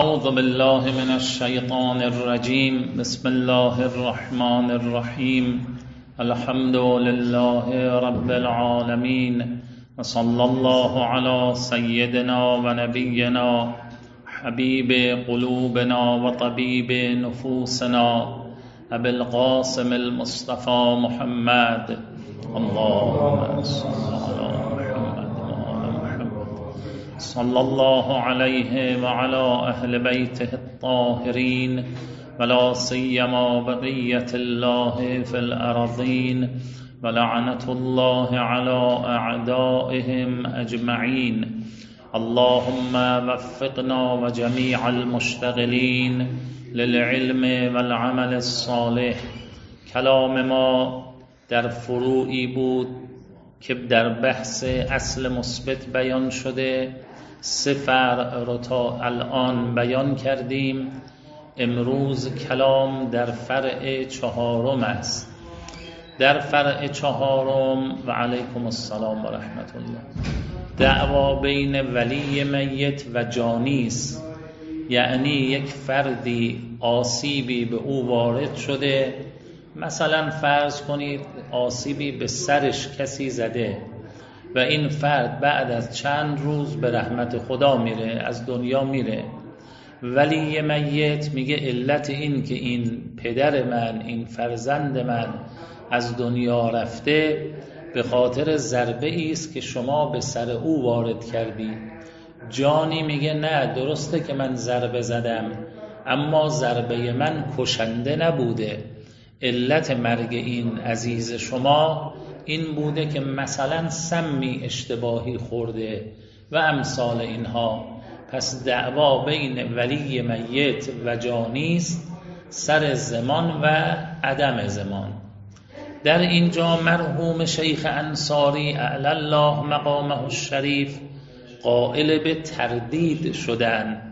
اعوذ بالله من الشیطان الرجیم. بسم الله الرحمن الرحیم. الحمد لله رب العالمین و صلی الله علی سیدنا و نبینا حبیب قلوبنا و طبیب نفوسنا ابی القاسم المصطفى محمد. اللهم صل علی صلى الله عليه وعلى أهل بيته الطاهرين ولا سيما بقية الله في الأرضين ولعنة الله على أعدائهم أجمعين. اللهم وفقنا وجميع المشتغلين للعلم والعمل الصالح. کلام ما در فروعی بود که در بحث اصل مثبت بیان شده، 3 فرع رو تا الان بیان کردیم. امروز کلام در فرع 4 است. در فرع 4 و علیکم السلام و رحمت الله، دعوا بین ولی میت و جانی است. یعنی یک فردی آسیبی به او وارد شده، مثلا فرض کنید آسیبی به سرش کسی زده و این فرد بعد از چند روز به رحمت خدا میره، از دنیا میره. ولی میت میگه علت این که این پدر من، این فرزند من از دنیا رفته به خاطر ضربه است که شما به سر او وارد کردی. جانی میگه نه، درسته که من ضربه زدم اما ضربه من کشنده نبوده. علت مرگ این عزیز شما این بوده که مثلا سمی اشتباهی خورده و امثال اینها. پس دعوا بین ولی میت و جانی است، سر زمان و عدم زمان. در اینجا مرحوم شیخ انصاری اعلی الله مقامه الشریف قائل به تردید شدن.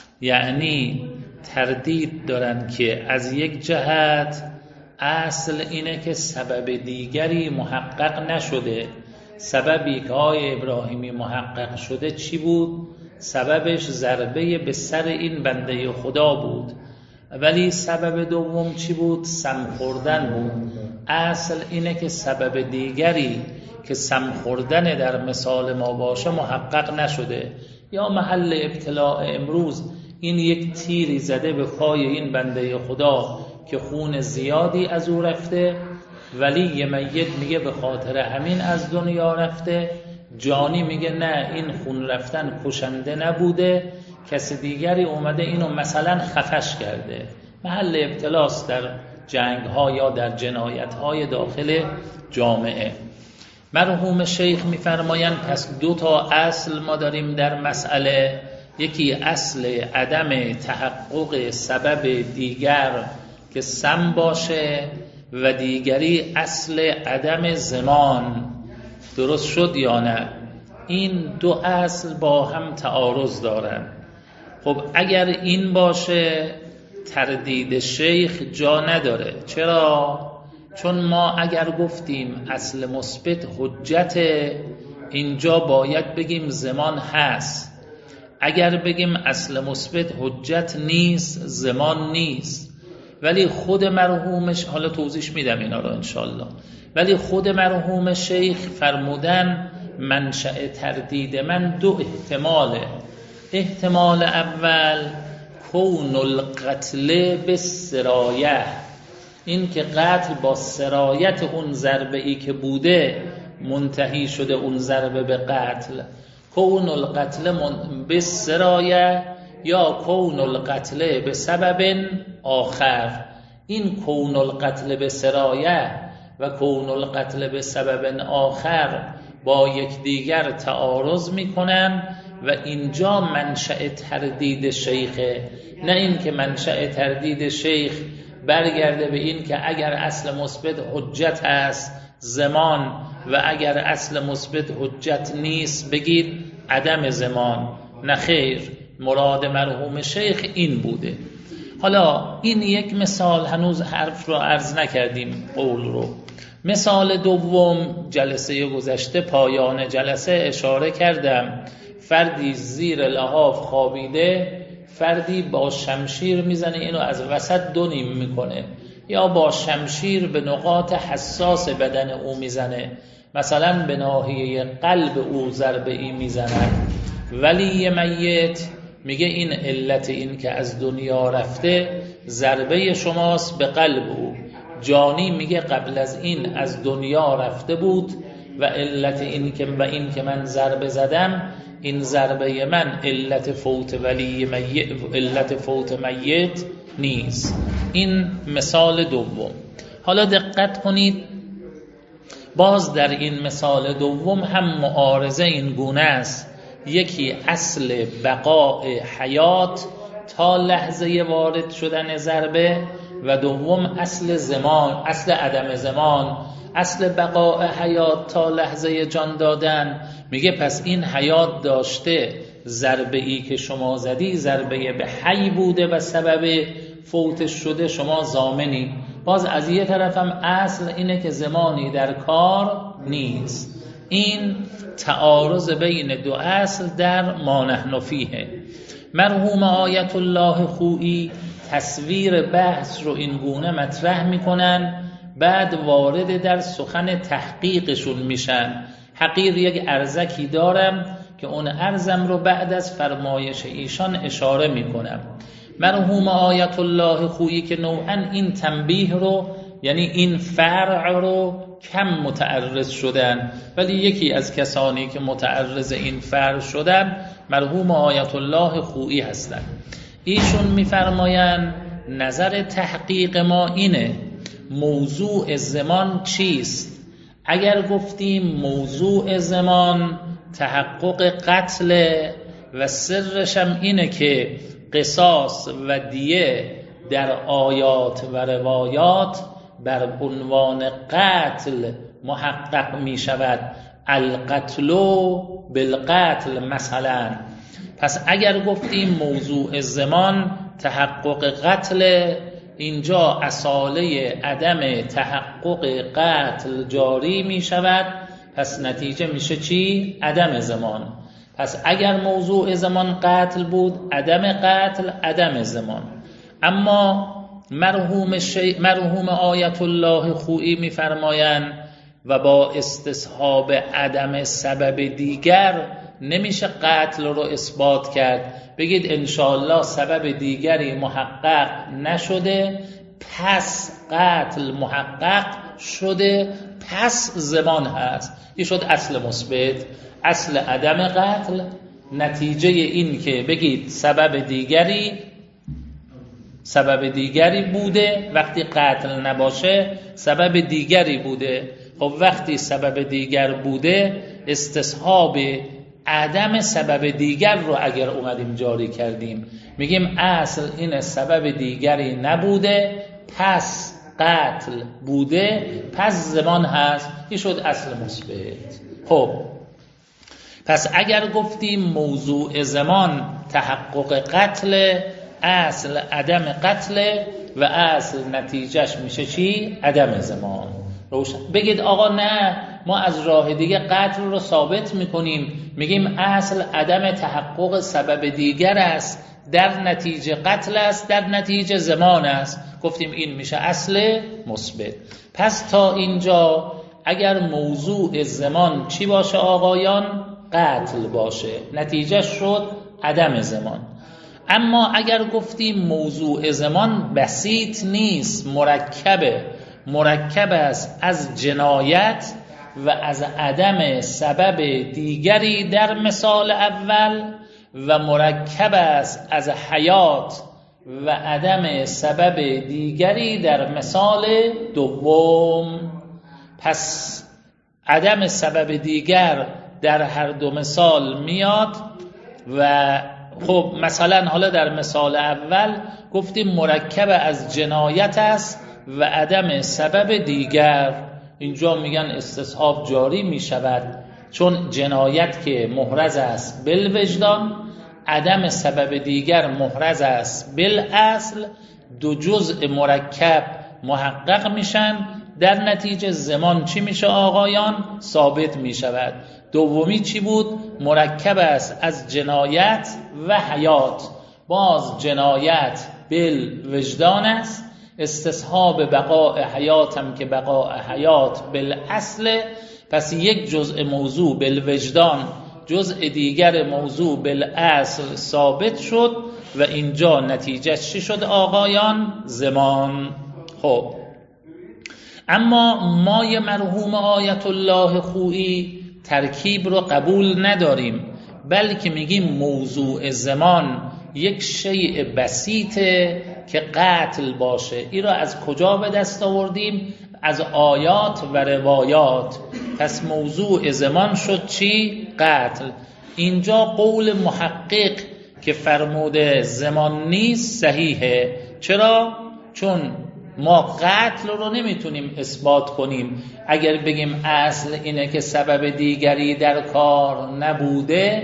یعنی تردید دارن که از یک جهت اصل اینه که سبب دیگری محقق نشده. سببی که آقای ابراهیمی محقق شده چی بود؟ سببش ضربه به سر این بنده خدا بود. ولی سبب دوم چی بود؟ سم خوردن بود. اصل اینه که سبب دیگری که سم خوردن در مثال ما باشه محقق نشده. یا محل ابتلاء امروز این یک تیری زده به پای این بنده خدا که خون زیادی از او رفته، ولی میت میگه به خاطر همین از دنیا رفته. جانی میگه نه، این خون رفتن کشنده نبوده، کسی دیگری اومده اینو مثلا خفش کرده. محل ابتلاست در جنگ ها یا در جنایت های داخل جامعه. مرحوم شیخ میفرمایند پس 2 اصل ما داریم در مسئله. یکی اصل عدم تحقق سبب دیگر که سم باشه و دیگری اصل عدم زمان. درست شد یا نه؟ این 2 اصل با هم تعارض دارن. خب اگر این باشه تردید شیخ جا نداره. چرا؟ چون ما اگر گفتیم اصل مثبت حجت، اینجا باید بگیم زمان هست. اگر بگیم اصل مثبت حجت نیست، زمان نیست. ولی خود مرحومش، حالا توضیح میدم اینا رو انشالله، ولی خود مرحوم شیخ فرمودن منشأ تردید من 2 احتماله. احتمال اول کون القتل بالسرایه، این که قتل با سرایت اون ضربه ای که بوده منتهی شده اون ضربه به قتل. کون القتل بالسرایه یا کون القتل به سبب آخر. این کون القتل به سرایه و کون القتل به سبب آخر با یکدیگر تعارض میکنن و اینجا منشأ تردید شیخه. نه این که منشأ تردید شیخ برگرده به این که اگر اصل مثبت حجت است زمان و اگر اصل مثبت حجت نیست بگید عدم زمان. نه خیر، مراد مرحوم شیخ این بوده. حالا این یک مثال، هنوز حرف رو عرض نکردیم، قول رو. مثال دوم جلسه گذشته پایان جلسه اشاره کردم. فردی زیر لحاف خوابیده، فردی با شمشیر میزنه اینو از وسط دو نیم میکنه، یا با شمشیر به نقاط حساس بدن او میزنه، مثلا به ناحیه قلب او ضربه ای میزنن. ولی میت میگه این علت این که از دنیا رفته ضربه شماست به قلب او. جانی میگه قبل از این از دنیا رفته بود و علت این که من ضربه زدم، این ضربه من علت فوت میت نیست. این مثال دوم. حالا دقت کنید، باز در این مثال دوم هم معارضه این گونه است. یکی اصل بقاء حیات تا لحظه وارد شدن ضربه، و دوم اصل زمان، اصل عدم زمان. اصل بقاء حیات تا لحظه جان دادن، میگه پس این حیات داشته، ضربه ای که شما زدی ضربه به حی بوده و سبب فوتش شده، شما ضامنی. باز از یه طرف هم اصل اینه که زمانی در کار نیست. این تعارض بین دو اصل در ما نحن فیه. مرحوم آیت الله خویی تصویر بحث رو این گونه مطرح میکنن، بعد وارد در سخن تحقیقشون میشن. حقیر یک ارزکی دارم که اون ارزم رو بعد از فرمایش ایشان اشاره میکنم. مرحوم آیت الله خویی که نوعا این تنبیه رو، یعنی این فرع رو کم متعرض شدن، ولی یکی از کسانی که متعرض این فرع شدن مرحوم آیت الله خویی هستند. ایشون میفرمایند نظر تحقیق ما اینه موضوع زمان چیست. اگر گفتیم موضوع زمان تحقق قتل و سرش هم اینه که قصاص و دیه در آیات و روایات بر عنوان قتل محقق می شود، القتل بالقتل مثلا. پس اگر گفتیم موضوع زمان تحقق قتل، اینجا اصاله عدم تحقق قتل جاری می شود، پس نتیجه میشه چی؟ عدم زمان. پس اگر موضوع زمان قتل بود، عدم قتل عدم زمان. اما مرحوم آیت الله خویی میفرمایند و با استصحاب عدم سبب دیگر نمیشه قتل رو اثبات کرد. بگید انشاءالله سبب دیگری محقق نشده، پس قتل محقق شده، پس زمان هست. این شد اصل مثبت. اصل عدم قتل نتیجه این که بگید سبب دیگری بوده، وقتی قتل نباشه سبب دیگری بوده. خب وقتی سبب دیگر بوده، استصحاب عدم سبب دیگر رو اگر اومدیم جاری کردیم، میگیم اصل این سبب دیگری نبوده، پس قتل بوده، پس زمان هست. این شد اصل مثبت. خب پس اگر گفتیم موضوع زمان تحقق قتل، اصل عدم قتل و اصل نتیجهش میشه چی؟ عدم زمان. روشن. بگید آقا نه، ما از راه دیگه قتل رو ثابت میکنیم، میگیم اصل عدم تحقق سبب دیگر است، در نتیجه قتل است، در نتیجه زمان است. گفتیم این میشه اصل مثبت. پس تا اینجا اگر موضوع زمان چی باشه آقایان؟ قتل باشه، نتیجه شد عدم زمان. اما اگر گفتیم موضوع زمان بسیط نیست، مرکب است از جنایت و از عدم سبب دیگری در مثال اول، و مرکب است از حیات و عدم سبب دیگری در مثال دوم. پس عدم سبب دیگر در هر دو مثال میاد. و خب مثلا حالا در مثال اول گفتیم مرکب از جنایت است و عدم سبب دیگر. اینجا میگن استصحاب جاری میشود، چون جنایت که محرز است بالوجدان، عدم سبب دیگر محرز است بالاصل، دو جزء مرکب محقق میشن، در نتیجه زمان چی میشه آقایان؟ ثابت میشود. دومی چی بود؟ مرکب است از جنایت و حیات. باز جنایت بالوجدان است، استصحاب بقاء حیات هم که بقاء حیات بالاصل. پس یک جزء موضوع بالوجدان، جزء دیگر موضوع بالاصل ثابت شد و اینجا نتیجه چی شد آقایان؟ زمان. خب اما مای مرحوم آیت الله خویی ترکیب رو قبول نداریم، بلکه میگیم موضوع زمان یک شیء بسیطه که قتل باشه. این را از کجا به دست آوردیم؟ از آیات و روایات. پس موضوع زمان شد چی؟ قتل. اینجا قول محقق که فرموده زمان نیست صحیحه. چرا؟ چون ما قتل رو نمیتونیم اثبات کنیم. اگر بگیم اصل اینه که سبب دیگری در کار نبوده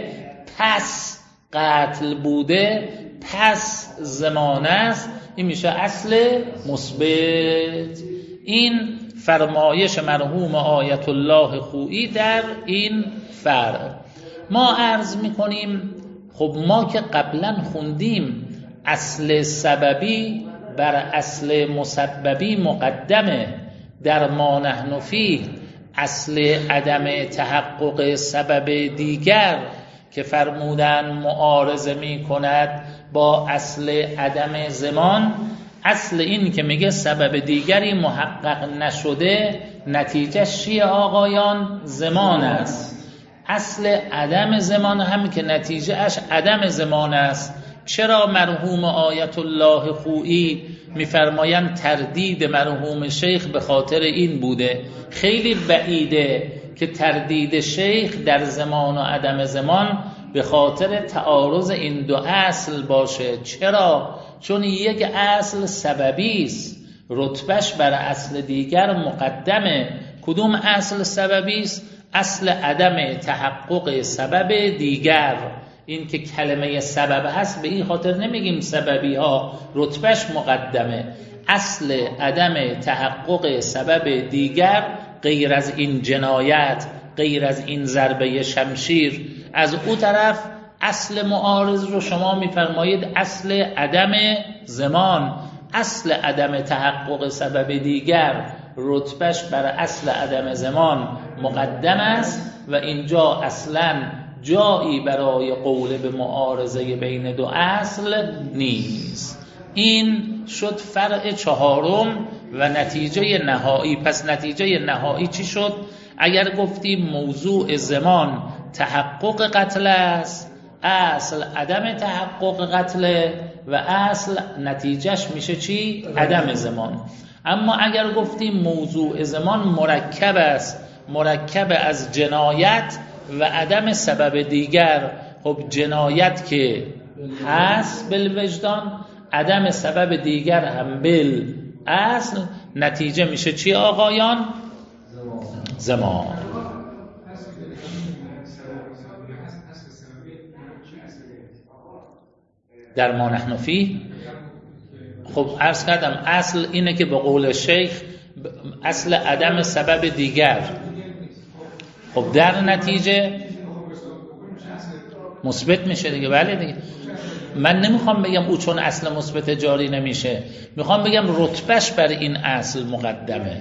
پس قتل بوده پس زمانه است، این میشه اصل مثبت. این فرمایش مرحوم آیت الله خویی در این فرع. ما عرض میکنیم خب ما که قبلا خوندیم اصل سببی بر اصل مسببی مقدمه. در ما نحن فیه اصل عدم تحقق سبب دیگر که فرمودن معارضه می کند با اصل عدم زمان. اصل این که میگه سبب دیگری محقق نشده نتیجه چیه آقایان؟ زمان است. اصل عدم زمان هم که نتیجه اش عدم زمان است. چرا مرحوم آیت الله خویی میفرمایند تردید مرحوم شیخ به خاطر این بوده؟ خیلی بعیده که تردید شیخ در زمان و عدم زمان به خاطر تعارض این دو اصل باشه. چرا؟ چون یک اصل سببی است، رتبهش بر اصل دیگر مقدمه. کدوم اصل سببی است؟ اصل عدم تحقق سبب دیگر. این که کلمه سبب هست به این خاطر نمیگیم سببی ها، رتبهش مقدمه. اصل عدم تحقق سبب دیگر غیر از این جنایت، غیر از این ضربه شمشیر. از او طرف اصل معارض رو شما میفرمایید اصل عدم زمان. اصل عدم تحقق سبب دیگر رتبهش بر اصل عدم زمان مقدم است و اینجا اصلا جایی برای قول به معارضه بین دو اصل نیست. این شد فرع چهارم و نتیجه نهایی. پس نتیجه نهایی چی شد؟ اگر گفتیم موضوع زمان تحقق قتل است، اصل عدم تحقق قتل و اصل نتیجهش میشه چی؟ عدم زمان. اما اگر گفتیم موضوع زمان مرکب است، مرکب از جنایت و عدم سبب دیگر، خب جنایت که هست بالوجدان، عدم سبب دیگر هم بالاصل، نتیجه میشه چی آقایان؟ زمان. در ما نحن فیه خب عرض کردم اصل اینه که به قول شیخ اصل عدم سبب دیگر، خب در نتیجه مثبت میشه دیگه. بله دیگه، من نمیخوام بگم او چون اصل مثبت جاری نمیشه، میخوام بگم رتبهش بر این اصل مقدمه.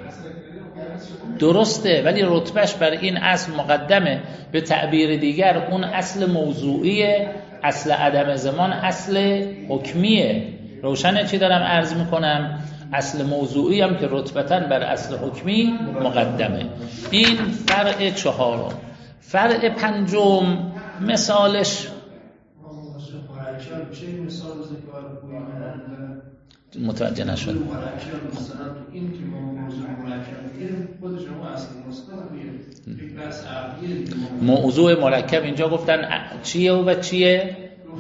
درسته، ولی رتبهش بر این اصل مقدمه. به تعبیر دیگر اون اصل موضوعیه، اصل عدم زمان اصل حکمیه. روشنه چی دارم عرض میکنم؟ اصل موضوعی هم که رتبتاً بر اصل حکمی مقدمه. این فرع چهارم. فرع پنجم مثالش متوجه نشد. موضوع مرکب اینجا گفتن چیه و چیه؟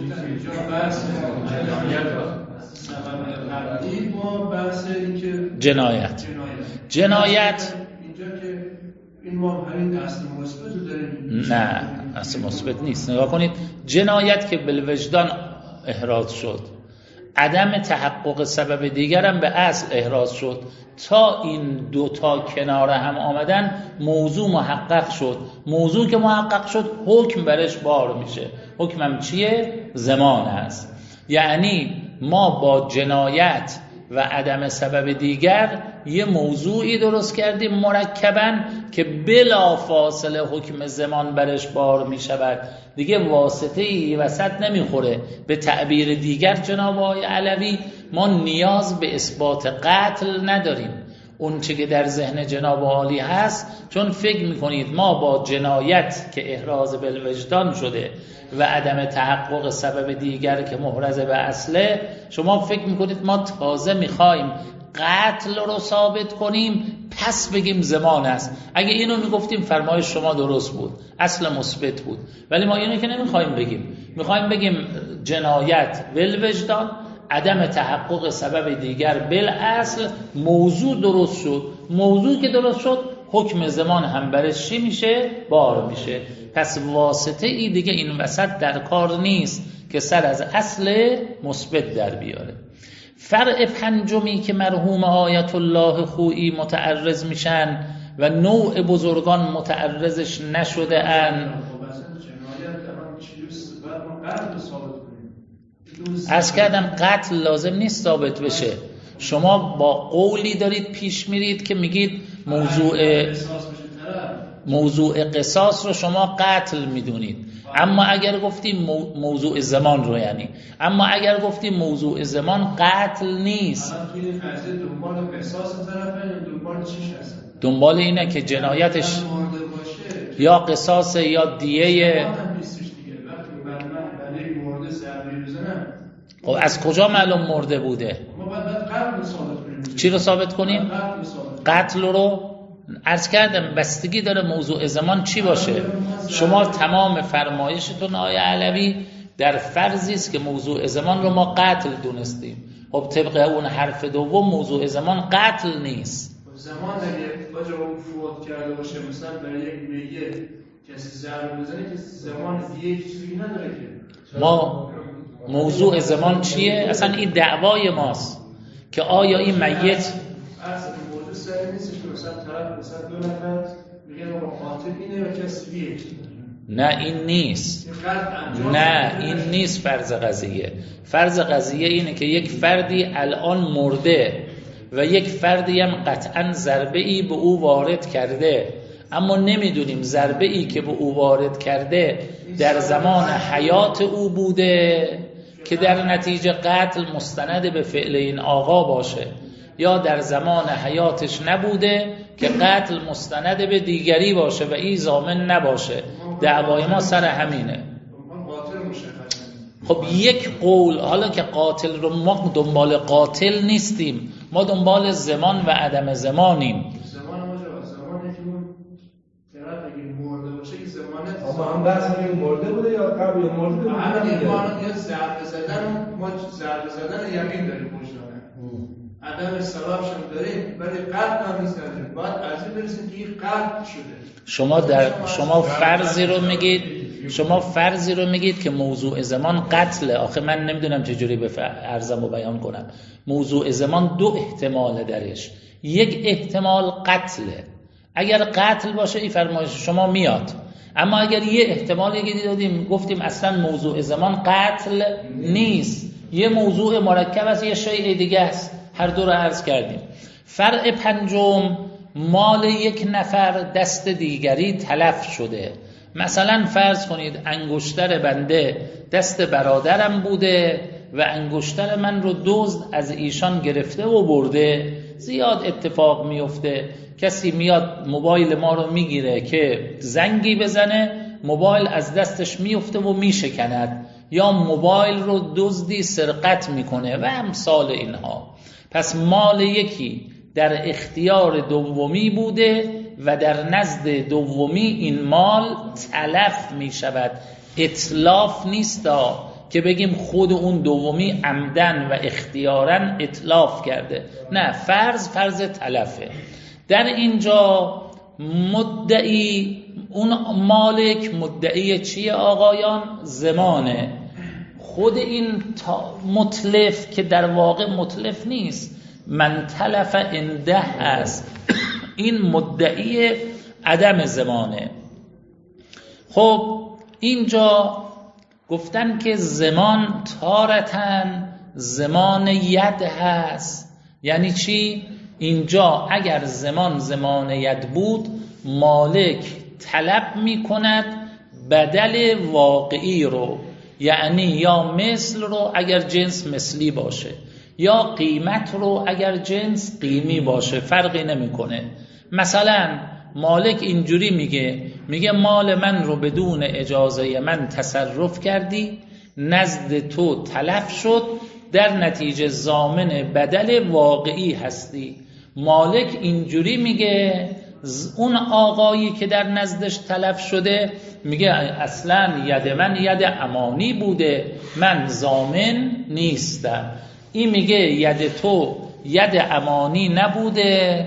جنایت. جنایت اینجا که این ما همین اصل مثبت رو داریم. نه اصل مثبت نیست. نگاه کنید، جنایت که بالوجدان احراز شد، عدم تحقق سبب دیگرم به اصل احراز شد. تا این دو تا کنار هم آمدن موضوع محقق شد. موضوع که محقق شد حکم برش بار میشه. حکمم چیه؟ زمان است. یعنی ما با جنایت و عدم سبب دیگر یه موضوعی درست کردیم مرکباً که بلا فاصله حکم زمان برش بار می شود، دیگه واسطه ای وسط نمیخوره. به تعبیر دیگر جناب آقای علوی ما نیاز به اثبات قتل نداریم. اون چه که در ذهن جناب عالی هست، چون فکر میکنید ما با جنایت که احراز بالوجدان شده و عدم تحقق سبب دیگر که محرز به اصله، شما فکر میکنید ما تازه میخوایم قتل رو ثابت کنیم پس بگیم زمان است. اگه اینو میگفتیم فرمایش شما درست بود، اصل مثبت بود، ولی ما اینو که نمیخوایم بگیم. میخوایم بگیم جنایت بالوجدان، عدم تحقق سبب دیگر بالاصل، موضوع درست شد. موضوع که درست شد حکم زمان هم برش چی میشه؟ بار میشه. پس واسطه ای دیگه این وسط در کار نیست که سر از اصل مثبت در بیاره. فرع پنجمی که مرحوم آیت الله خویی متعرض میشن و نوع بزرگان متعرضش نشده ان، عرض کردم قتل لازم نیست ثابت بشه. شما با قولی دارید پیش میرید که میگید موضوع قصاص رو شما قتل میدونید، اما اگر گفتیم موضوع زمان رو، یعنی اما اگر گفتیم موضوع زمان قتل نیست. دنبال اینه که جنایتش یا قصاص یا دیه. خب از کجا معلوم مرده بوده؟ چی رو ثابت کنیم؟ قتل رو عرض کردم بستگی داره موضوع زمان چی باشه. شما تمام فرمایشتون آقای علوی در فرضی است که موضوع زمان رو ما قتل دونستیم. خب طبق اون حرف دوم موضوع زمان قتل نیست. زمان اگه باجه اون فوت کرده باشه، مثلا برای یک میگه کسی ضربه بزنه که زمان دیگه چیزی نداره که ما موضوع زمان چیه؟ اصلا این دعوای ماست که آیا این میت اصلا موضوع سری نیستش که مثلا طرف مثلا دو نفر میگن قاتل اینه و کسی دیگه. نه این نیست. نه این نیست فرض قضیه. فرض قضیه اینه که یک فردی الان مرده و یک فردی هم قطعا ضربه ای به او وارد کرده، اما نمیدونیم ضربه ای که به او وارد کرده در زمان حیات او بوده که در نتیجه قتل مستند به فعل این آقا باشه، یا در زمان حیاتش نبوده که قتل مستند به دیگری باشه و این ضامن نباشه. دعوای ما سر همینه. خب یک قول، حالا که قاتل رو ما دنبال قاتل نیستیم، ما دنبال زمان و عدم زمانیم. زمانی که اون طرف اگه مرده باشه که زمانه اما هم بحث این مرده بوده یا قبل یا مرده بوده؟ یا ضربه زدن، ما ضربه زدن یقین داریم وجدانه، عدم سببش هم داریم، ولی قتل هم نیست نداریم. باید از این برسیم که این قتل شده. شما فرضی رو میگید که موضوع زمان قتله. آخه من نمیدونم چجوری به عرضم رو بیان کنم. موضوع زمان دو احتمال درش، یک احتمال قتله. اگر قتل باشه این فرمایش شما میاد، اما اگر یه احتمال یکی دادیم گفتیم اصلا موضوع زمان قتل نیست، یه موضوع مرکب است، یه شیء دیگه است، هر دو رو عرض کردیم. فرع پنجم، مال یک نفر دست دیگری تلف شده. مثلا فرض کنید انگشتر بنده دست برادرم بوده و انگشتر من رو دزد از ایشان گرفته و برده. زیاد اتفاق میفته، کسی میاد موبایل ما رو میگیره که زنگی بزنه، موبایل از دستش میفته و میشکند، یا موبایل رو دزدی سرقت میکنه و امثال اینها. پس مال یکی در اختیار دومی بوده و در نزد دومی این مال تلف می شود. اتلاف نیستا که بگیم خود اون دومی عمدن و اختیارن اتلاف کرده، نه، فرض تلفه. در اینجا مدعی، اون مالک مدعی چیه آقایان؟ زمانه. خود این متلف که در واقع متلف نیست، من تلف انده است، این مدعی عدم زمانه. خب اینجا گفتن که زمان تارتن زمان ید هست. یعنی چی؟ اینجا اگر زمان ید بود، مالک طلب می کند بدل واقعی رو، یعنی یا مثل رو اگر جنس مثلی باشه، یا قیمت رو اگر جنس قیمی باشه، فرقی نمیکنه. مثلا مالک اینجوری میگه مال من رو بدون اجازه من تصرف کردی، نزد تو تلف شد، در نتیجه ضامن بدل واقعی هستی. مالک اینجوری میگه، اون آقایی که در نزدش تلف شده میگه اصلا ید من ید امانی بوده، من ضامن نیستم. این میگه ید تو ید امانی نبوده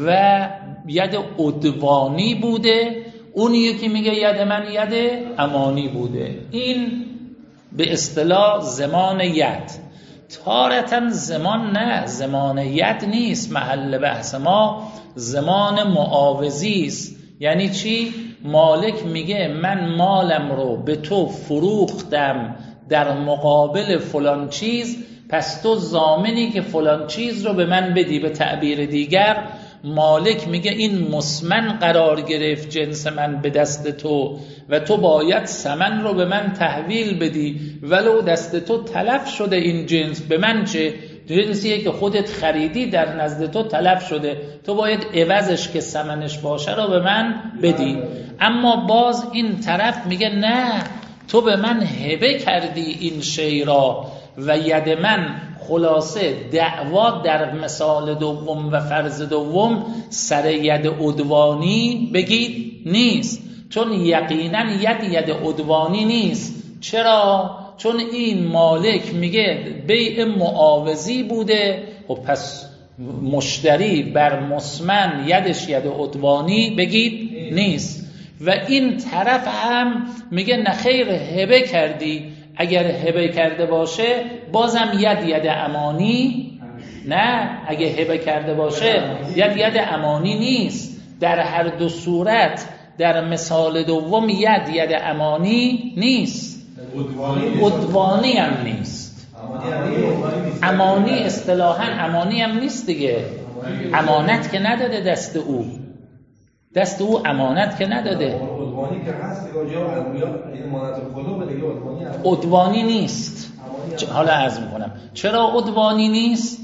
و ید عدوانی بوده، اون یکی میگه ید من ید امانی بوده. این به اصطلاح زمان ید. تارتن زمان نه، زمان ید نیست، محل بحث ما زمان معاوضی است. یعنی چی؟ مالک میگه من مالم رو به تو فروختم در مقابل فلان چیز، پس تو ضامنی که فلان چیز رو به من بدی. به تعبیر دیگر مالک میگه این مسمن قرار گرفت جنس من به دست تو و تو باید ثمن رو به من تحویل بدی، ولو دست تو تلف شده این جنس. به من چه؟ جنسیه که خودت خریدی در نزد تو تلف شده، تو باید عوضش که ثمنش باشه رو به من بدی. اما باز این طرف میگه نه، تو به من هبه کردی این شی را و ید من. خلاصه دعوا در مثال دوم و فرض دوم سر ید عدوانی بگید نیست، چون یقینا ید عدوانی نیست. چرا؟ چون این مالک میگه بیع معاوضی بوده، و پس مشتری بر مسمن یدش ید عدوانی بگید نیست. و این طرف هم میگه نخیر هبه کردی، اگر هبه کرده باشه بازم ید امانی نه، اگه هبه کرده باشه ید امانی نیست. در هر دو صورت در مثال دوم ید امانی نیست، عدوانی هم نیست. امانی اصطلاحاً امانی هم نیست دیگه، امانت که نداده دست او امانت که نداده. عدوانی که هست یا امانت خلو دیگه عدوانی نیست. حالا عرض میکنم چرا عدوانی نیست؟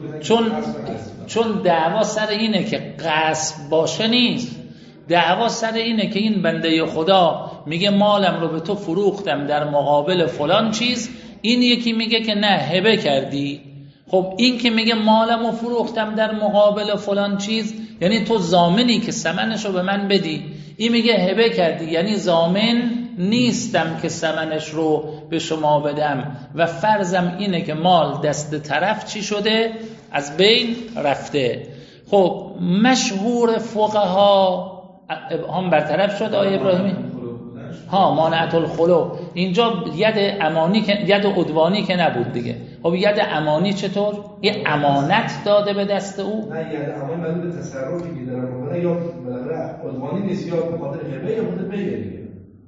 چون دعوا سر اینه که غصب باشه نیست، دعوا سر اینه که این بنده خدا میگه مالم رو به تو فروختم در مقابل فلان چیز، این یکی میگه که نه هبه کردی. خب این که میگه مالم رو فروختم در مقابل فلان چیز یعنی تو ضامنی که ثمنش رو به من بدی، این میگه هبه کردی یعنی ضامن نیستم که ثمنش رو به شما بدم و فرضم اینه که مال دست طرف چی شده؟ از بین رفته. خب مشهور فقها هم برطرف شد آیه ابراهیمی مانعت الخلو. اینجا ید امانی که ید عدوانی که نبود دیگه. خب ید امانی چطور؟ یه امانت داده به دست او؟ نه ید امانی معنی به تصرفی که دارن میکنه، یا بالاخره عدوانی نیست یا به خاطر هبه یا خود بگه دیگه.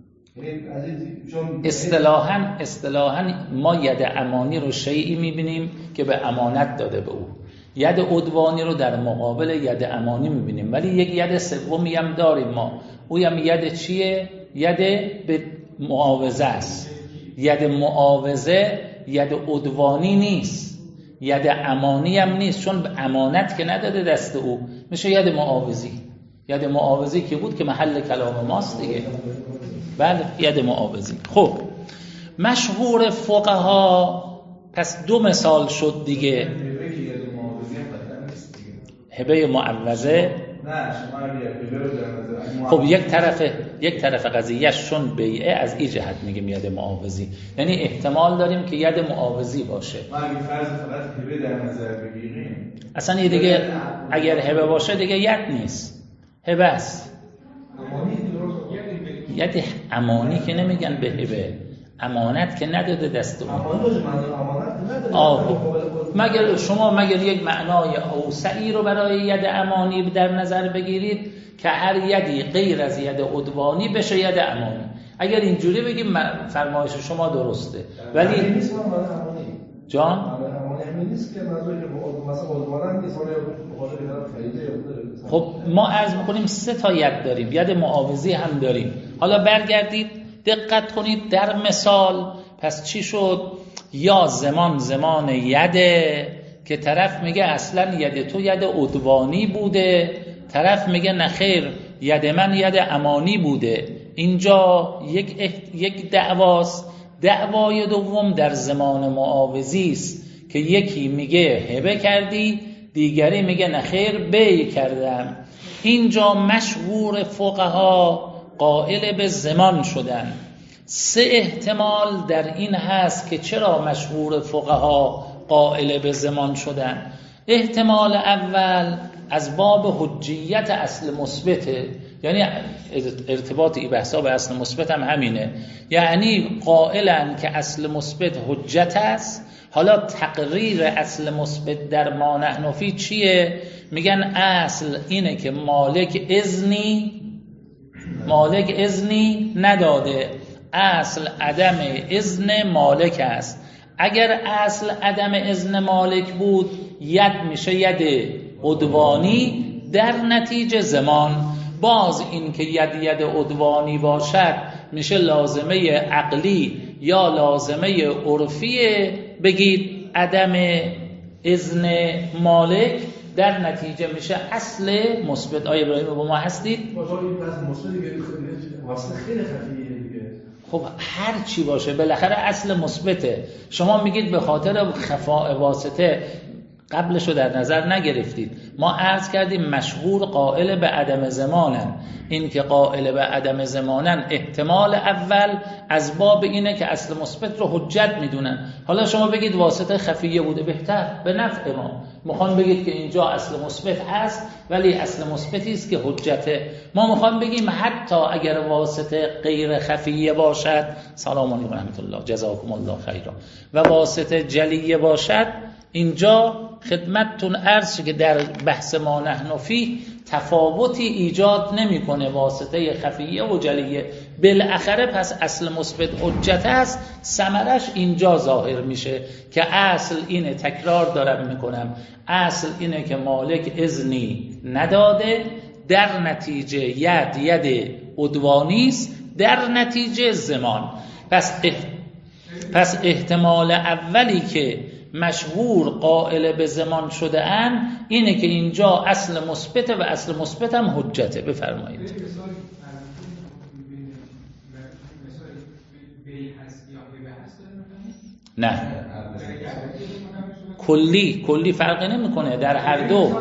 اصطلاحاً ما ید امانی رو شیئی میبینیم که به امانت داده به او، ید عدوانی رو در مقابل ید امانی میبینیم، ولی یک ید سومی هم داریم ما. او هم ید چیه؟ ید به معاوضه است. ید معاوضه ید عدوانی نیست، ید امانی هم نیست، چون به امانت که نداده دست او، میشه ید معاوضی. ید معاوضی که بود که محل کلام ماست دیگه. بله ید معاوضی. خب مشهور فقها پس دو مثال شد دیگه. هبه معوضه خب یک طرف قضیهش چون بیعه از این جهت میگه ید معاوضی، یعنی احتمال داریم که ید معاوضی باشه. ما اگه فرض فقط هبه در نظر بگیریم اصلا دیگه اگر هبه باشه دیگه ید نیست، هبه است. ید امانی که نمیگن به هبه، امانت که نداده دست اون. مگر یک معنای اوسعی رو برای ید امانی در نظر بگیرید که هر یدی غیر از ید عدوانی بشه ید امانی. اگر اینجوری بگیم فرمایش شما درسته، ولی نیست من جان همین نیست که منظور که مثلا عنوانم نیست، ولی بخاطر که فایده داره. خب ما عرض می‌کنیم 3 تا ید داریم، ید معاوضی هم داریم. حالا برگردید دقت کنید در مثال. پس چی شد؟ یا زمان یده که طرف میگه اصلا ید تو ید عدوانی بوده، طرف میگه نخیر ید من ید امانی بوده. اینجا یک دعواست. دعوای دوم در زمان معاوضی است که یکی میگه هبه کردی، دیگری میگه نخیر بی کردم. اینجا مشهور فقها قائل به زمان شدن. 3 احتمال در این هست که چرا مشهور فقها قائل به زمان شدن. احتمال اول از باب حجیت اصل مثبته، یعنی ارتباط این بحثا به اصل مثبت هم همینه، یعنی قائلن که اصل مثبت حجت است. حالا تقریر اصل مثبت در ما نحن فی چیه؟ میگن اصل اینه که مالک اذنی نداده، اصل عدم اذن مالک است. اگر اصل عدم اذن مالک بود ید میشه ید عدوانی، در نتیجه زمان. باز این که ید عدوانی باشد میشه لازمه عقلی یا لازمه عرفی، بگید عدم اذن مالک، در نتیجه میشه اصل مثبت. آیه ابراهیم با ما هستید؟ خیلی خفیه دیگه. خب هر چی باشه بالاخره اصل مثبته. شما میگید به خاطر خفاء واسطه قبلشو در نظر نگرفتید. ما عرض کردیم مشهور قائل به عدم زمانن. این که قائل به عدم زمانن احتمال اول از باب اینه که اصل مثبت رو حجت میدونن. حالا شما بگید واسطه خفیه بوده، بهتر، به نفع ما. میخوان بگید که اینجا اصل مثبت هست ولی اصل مثبتی است که حجته. ما میخوان بگیم حتی اگر واسطه غیر خفیه باشد، سلام علیکم و رحمت الله جزاکم الله خیرا، و واسطه جلیه باشد، اینجا خدمتتون عرض که در بحث ما نحن فیه تفاوتی ایجاد نمیکنه واسطه خفیه و جلیه. بالاخره پس اصل مثبت حجت است، ثمرش اینجا ظاهر میشه که اصل اینه، تکرار دارم میکنم، اصل اینه که مالک اذنی نداده، در نتیجه ید عدوانی است، در نتیجه زمان. پس احتمال اولی که مشهور قائل به زمان شده ان اینه که اینجا اصل مثبته و اصل مثبت هم حجته. بفرمایید. نه کلی فرقی نمیکنه در هر دو.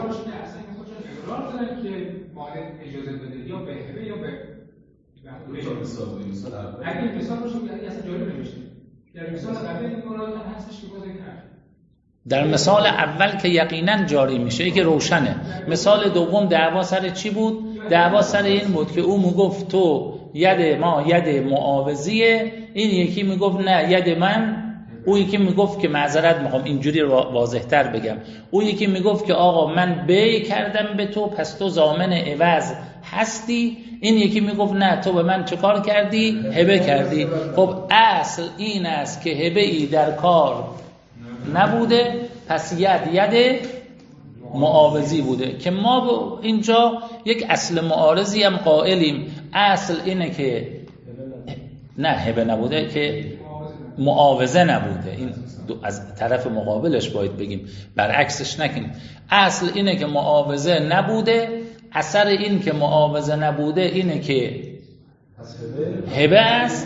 اگه مثال باشه اصلا جالب نمیشه. در مثال قبل این مراد هستش که بازی کرد. در مثال اول که یقینا جاری میشه که روشنه. مثال دوم دعوا سر چی بود؟ دعوا سر این بود که او میگفت تو ید ما ید معاوضیه، این یکی میگفت نه ید من، او یکی میگفت که معذرت میخوام اینجوری واضح‌تر بگم، او یکی میگفت که آقا من بی کردم به تو پس تو ضامن عوض هستی، این یکی میگفت نه تو به من چه کار کردی؟ هبه کردی. خب اصل این است که هبه ای در کار نبوده، پس ید معاوضی بوده که ما اینجا یک اصل معارضی هم قائلیم. اصل اینه که نه هبه نبوده، که معاوضه نبوده. این از طرف مقابلش باید بگیم، برعکسش نکنیم. اصل اینه که معاوضه نبوده، اثر این که معاوضه نبوده اینه که هبه است،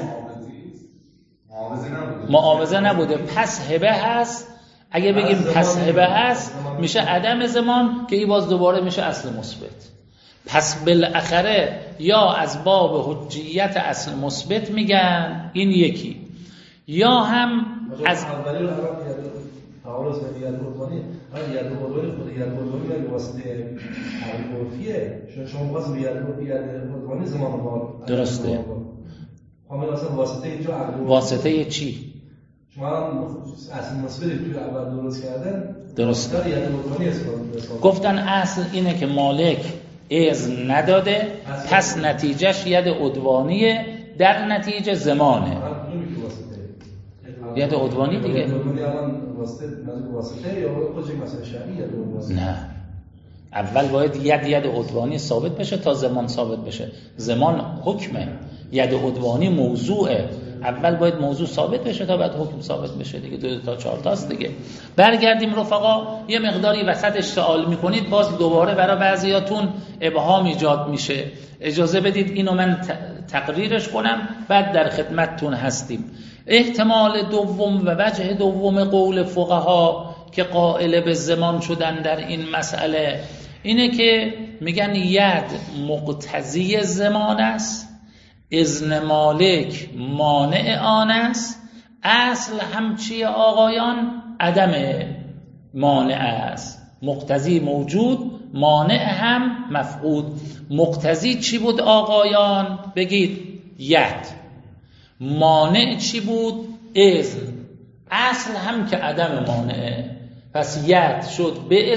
معاوضه نبوده پس هبه هست. اگه بگیم پس هبه هست میشه عدم زمان که این باز دوباره میشه اصل مثبت. پس بالاخره یا از باب حجیت اصل مثبت میگن این یکی، یا هم از تعارض به ید قربانی، ید قربانی واسطه عرفیه. شما باز ید قربانی زمان ما درسته. همین اصلا واسطه اینجا واسطه چی؟ شما اصل مثبت توی اول درست کردن درسته. ید قربانی گفتن اصل اینه که مالک اذن نداده، پس نتیجهش ید عدوانیه، در نتیجه زمانه. ید عدوانی دیگه نه، اول باید ید عدوانی ثابت بشه تا زمان ثابت بشه. زمان حکمه، ید عدوانی موضوعه. اول باید موضوع ثابت بشه تا بعد حکم ثابت بشه دیگه. 2 تا 4 تاست دیگه. برگردیم رفقا، یه مقداری وسط اشتعال میکنید، باز دوباره برای بعضیاتون ابهام ایجاد میشه. اجازه بدید اینو من تقریرش کنم، بعد در خدمتتون هستیم. احتمال دوم و وجه دوم قول فقها که قائل به زمان شدن در این مسئله اینه که میگن ید مقتضی زمان است، اذن مالک مانع آن است. اصل هم چیه آقایان؟ عدم مانع است. مقتضی موجود، مانع هم مفقود. مقتضی چی بود آقایان؟ بگید. ید. مانع چی بود؟ اذن. اصل هم که عدم مانعه، پس ید شد به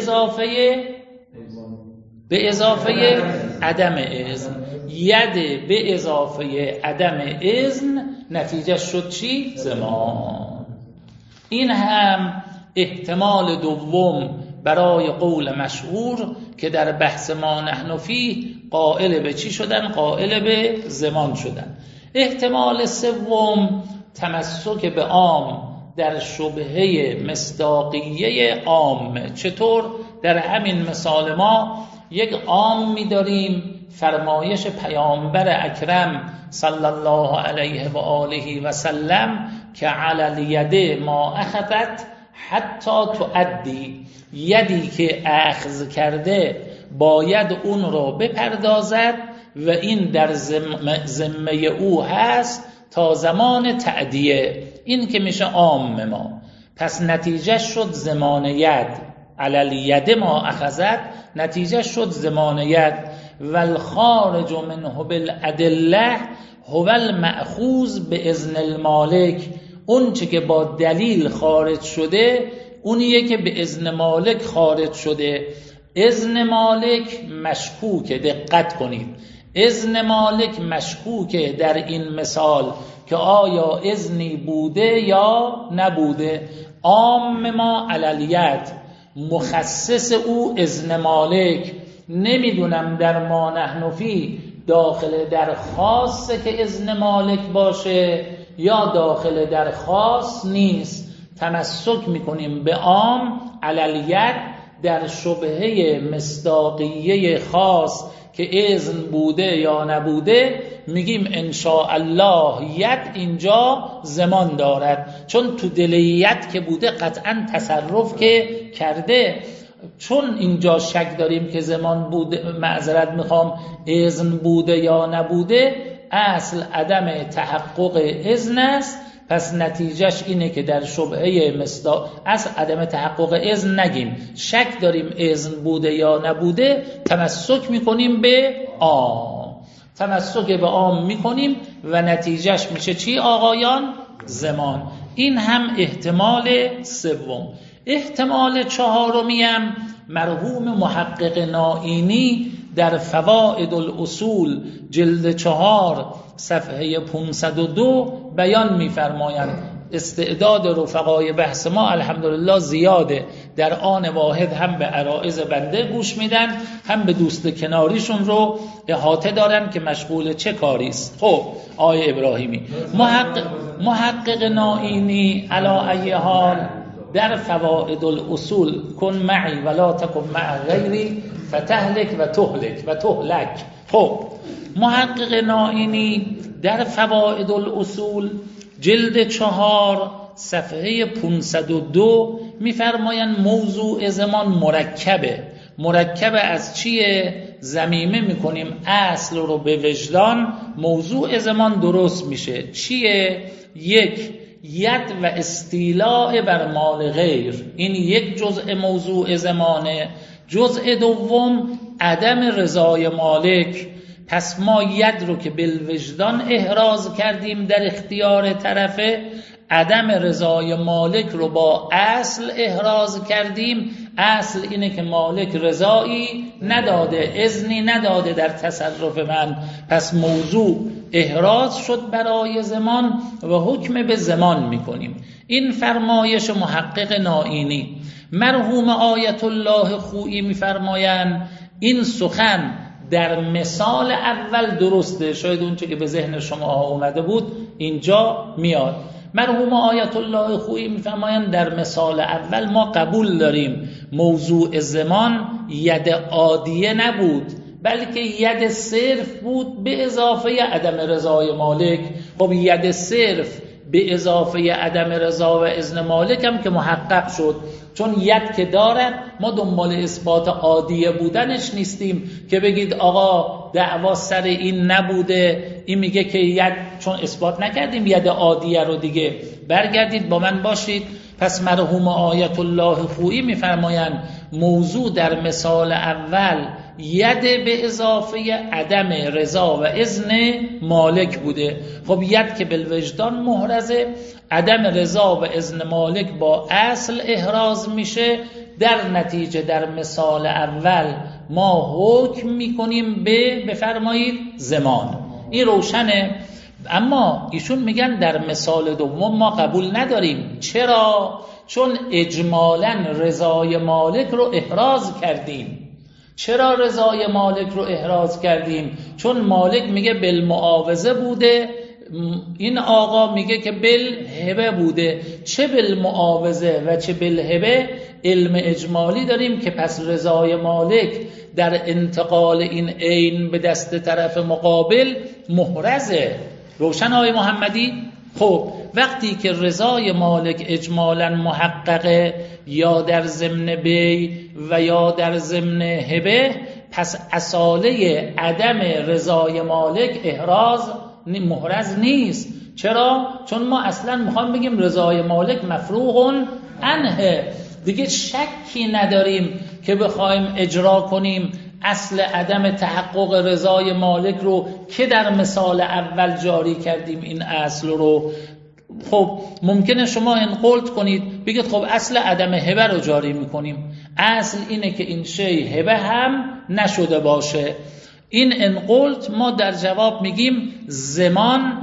اضافه عدم اذن. ید به اضافه عدم اذن، نتیجه شد چی؟ زمان. این هم احتمال دوم برای قول مشهور که در بحث ما نحن فیه قائل به چی شدن؟ قائل به زمان شدن. احتمال سوم تمسک به عام در شبهه مصداقیه عام. چطور؟ در همین مثال ما یک عام می‌داریم، فرمایش پیامبر اکرم صلی الله علیه و آله و سلم که علی الید ما اخذت حتی تؤدی. یدی که اخذ کرده باید اون رو بپردازد و این در ذمه او هست تا زمان تعدیه. این که میشه عام ما. پس نتیجه شد زمان ید. علی الید ما اخذت، نتیجه شد زمان ید. والخارج منه بالادله هو المأخوذ به اذن المالک. اون چه که با دلیل خارج شده اونیه که به اذن مالک خارج شده. اذن مالک مشکوکه، دقت کنید. اذن مالک مشکوکه در این مثال که آیا اذنی بوده یا نبوده. عام ما علی الید، مخصص او اذن مالک. نمیدونم در ما نحن فیه داخل در خاصه که اذن مالک باشه یا داخل در خاص نیست. تمسک میکنیم به عام علی الید در شبهه مصداقیه خاص که اذن بوده یا نبوده. میگیم انشاءالله ید اینجا زمان دارد، چون تو دل ید که بوده قطعا تصرف که کرده. چون اینجا شک داریم که زمان بوده، معذرت میخوام، اذن بوده یا نبوده، اصل عدم تحقق اذن است. پس نتیجهش اینه که در شبهه اصل عدم تحقق اذن نگیم، شک داریم اذن بوده یا نبوده، تمسک میکنیم به عام. تمسک به عام میکنیم و نتیجهش میشه چی آقایان؟ زمان. این هم احتمال سوم. احتمال چهارمی هم مرحوم محقق نائینی در فوائد الاصول جلد 4 صفحه 502 بیان می‌فرمایند. استعداد رفقای بحث ما الحمدلله زیاده، در آن واحد هم به عرائض بنده گوش میدن، هم به دوست کناریشون رو احاطه دارن که مشغول چه کاری است. خب آقای ابراهیمی، محقق نائینی علی ای حال در فوائد الاصول کن معی ولا تکن مع غیری فتهلک و تهلک. خب محقق نائینی در فوائد الاصول جلد 4 صفحه 502 میفرمایند موضوع زمان مرکبه از چیه؟ ضمیمه میکنیم اصل رو به وجدان، موضوع زمان درست میشه. چیه؟ یک، ید و استیلاء بر مال غیر، این یک جزء موضوع زمانه. جزء دوم عدم رضای مالک. پس ما ید رو که بالوجدان احراز کردیم در اختیار طرفه، عدم رضای مالک رو با اصل احراز کردیم. اصل اینه که مالک رضایی نداده، اذنی نداده در تصرف من. پس موضوع احراز شد برای زمان و حکم به زمان میکنیم. این فرمایش محقق نائینی. مرحوم آیت الله خویی میفرمایند این سخن در مثال اول درسته، شاید اون چه که به ذهن شما اومده بود اینجا میاد. مرحوم آیت الله خویی میفرمایند در مثال اول ما قبول داریم موضوع زمان ید عادیه نبود بلکه ید صرف بود به اضافه عدم رضای مالک. خب ید صرف به اضافه عدم رضا و اذن مالک هم که محقق شد، چون ید که داره ما دنبال اثبات عادیه بودنش نیستیم که بگید آقا دعوا سر این نبوده، این میگه که ید چون اثبات نکردیم ید عادیه رو دیگه برگردید با من باشید. پس مرحوم آیت الله خویی میفرمایند موضوع در مثال اول ید به اضافه عدم رضا و اذن مالک بوده. خب ید که بالوجدان محرزه، عدم رضا و اذن مالک با اصل احراز میشه، در نتیجه در مثال اول ما حکم میکنیم به بفرمایید زمان. این روشنه. اما ایشون میگن در مثال دوم ما قبول نداریم. چرا؟ چون اجمالاً رضای مالک رو احراز کردیم. چرا رضای مالک رو احراز کردیم؟ چون مالک میگه بالمعاوضه بوده، این آقا میگه که بالهبه بوده. چه بالمعاوضه و چه بالهبه علم اجمالی داریم که پس رضای مالک در انتقال این عین به دست طرف مقابل محرزه. روشن آقای محمدی؟ خب وقتی که رضای مالک اجمالاً محققه یا در ضمن بی و یا در ضمن هبه، پس اصاله عدم رضای مالک احراز محرز نیست. چرا؟ چون ما اصلا میخوام بگیم رضای مالک مفروغ عنه، دیگه شکی نداریم که بخوایم اجرا کنیم اصل عدم تحقق رضای مالک رو که در مثال اول جاری کردیم این اصل رو. خب ممکنه شما انقلت کنید بگید خب اصل عدم هبه رو جاری میکنیم، اصل اینه که این شی هبه هم نشده باشه. این انقلت ما در جواب میگیم زمان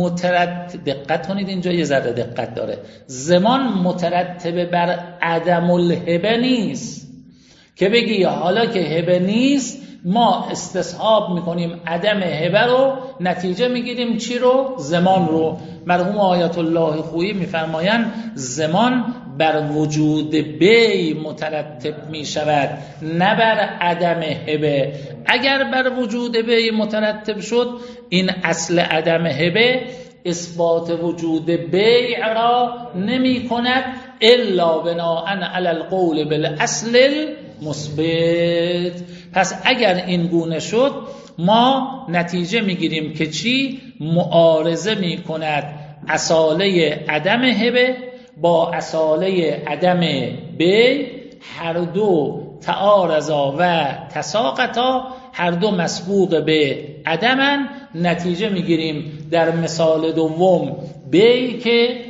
دقت کنید اینجا یه ذره دقت داره، زمان مترتب بر عدم الهبه نیست که بگی حالا که هبه نیست ما استصحاب میکنیم عدم هبه رو، نتیجه میگیریم چی رو؟ زمان رو. مرحوم آیت الله خویی میفرمایند زمان بر وجود بی مترتب میشود نه بر عدم هبه. اگر بر وجود بی مترتب شد این اصل عدم هبه اثبات وجود بیع را نمی کند الا بناء علی القول بالاصل المثبت. پس اگر این گونه شد ما نتیجه میگیریم که چی؟ معارضه می کند اصاله عدم هبه با اصاله عدم بی، هر دو تعارضا و تساقطا، هر دو مسبوق به عدمن. نتیجه میگیریم در مثال دوم بی که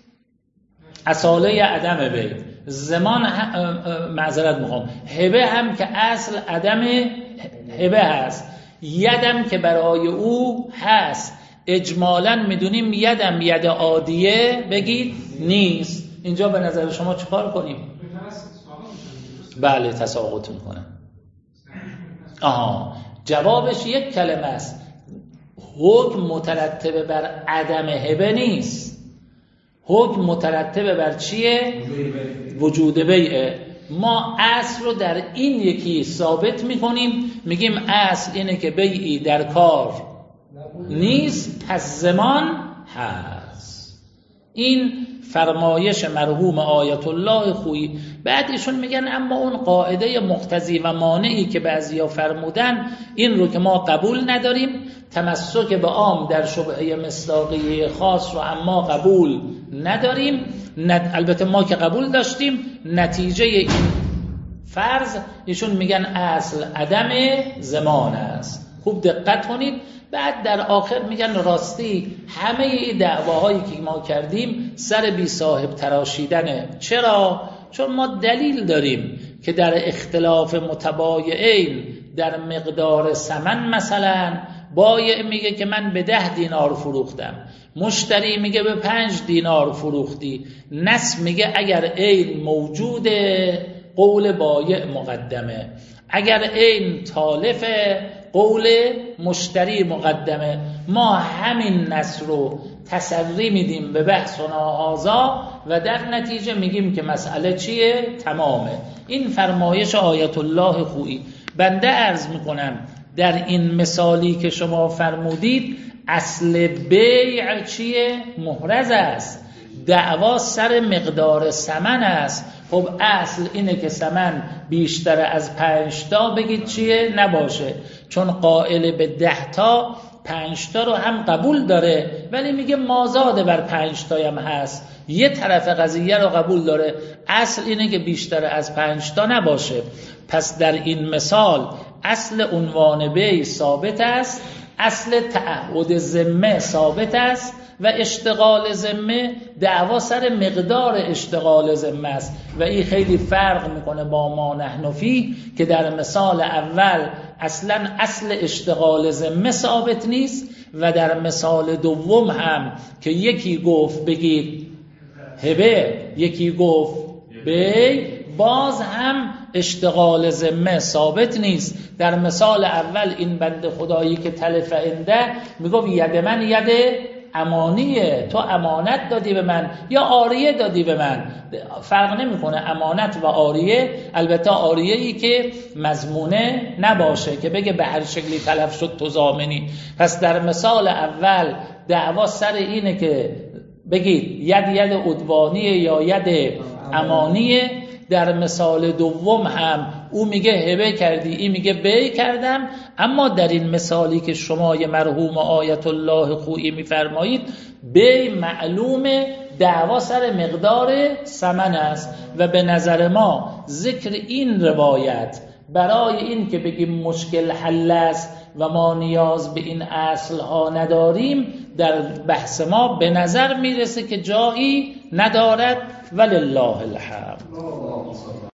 اصاله عدم بی، زمان معذرت میخوام هبه هم که اصل عدم هبه هست، یدم که برای او هست. اجمالاً میدونیم یدم ید عادیه بگید نیست. اینجا به نظر شما چیکار کنیم؟ بله تساقط میکنم. جوابش یک کلمه است، حکم مترتب بر عدم هبه نیست، حکم مترتب بر چیه؟ وجود بیعه. ما اصل رو در این یکی ثابت میکنیم، میگیم اصل اینه که بیعی در کار نیست پس زمان هست. این فرمایش مرحوم آیت الله خویی. بعد ایشون میگن اما اون قاعده مقتضی و مانعی که بعضیا فرمودن این رو که ما قبول نداریم، تمسک به عام در شبهه مصداقیه خاص رو اما قبول نداریم. البته ما که قبول داشتیم نتیجه این فرض ایشون میگن اصل عدم زمان است. خوب دقت کنید. بعد در آخر میگن راستی همه این دعواهایی که ما کردیم سر بی صاحب تراشیدنه. چرا؟ چون ما دلیل داریم که در اختلاف متبایعین در مقدار ثمن مثلا بایع میگه که من به 10 دینار فروختم، مشتری میگه به 5 دینار فروختی، نص میگه اگر عین موجوده قول بایع مقدمه، اگر عین تالفه قول مشتری مقدمه. ما همین نص رو تسری میدیم به بحث و ناهازا و در نتیجه میگیم که مسئله چیه؟ تمامه. این فرمایش آیت الله خویی. بنده عرض میکنم در این مثالی که شما فرمودید اصل بیع چیه؟ محرز است، دعوا سر مقدار ثمن است. خب اصل اینه که ثمن بیشتر از 5 تا بگید چیه؟ نباشه، چون قائل به 10 تا 5 تا رو هم قبول داره ولی میگه مازاد بر 5 تا هم هست، یه طرف قضیه رو قبول داره، اصل اینه که بیشتر از 5 تا نباشه. پس در این مثال اصل عنوان بیع ثابت است، اصل تعهد ذمه ثابت است و اشتغال ذمه دعوا سر مقدار اشتغال ذمه است و این خیلی فرق میکنه با ما نحن فیه که در مثال اول اصلا اصل اشتغال ذمه ثابت نیست و در مثال دوم هم که یکی گفت بگید هبه یکی گفت بیع، باز هم اشتغال ذمه ثابت نیست. در مثال اول این بنده خدایی که تلف عنده میگه ید من ید امانیه، تو امانت دادی به من یا عاریه دادی به من، فرق نمیکنه امانت و عاریه، البته عاریه‌ای که مضمونه نباشه که بگه به هر شکلی تلف شد تو ضامنی. پس در مثال اول دعوا سر اینه که بگید ید عدوانیه یا ید امانیه. در مثال دوم هم او میگه هبه کردی، این میگه بیع کردم. اما در این مثالی که شما مرحوم آیت الله خویی میفرمایید بیع معلومه، دعوا سر مقدار ثمن است و به نظر ما ذکر این روایت برای این که بگیم مشکل حل است و ما نیاز به این اصل ها نداریم در بحث ما به نظر میرسه که جایی ندارد. ولله الحمد.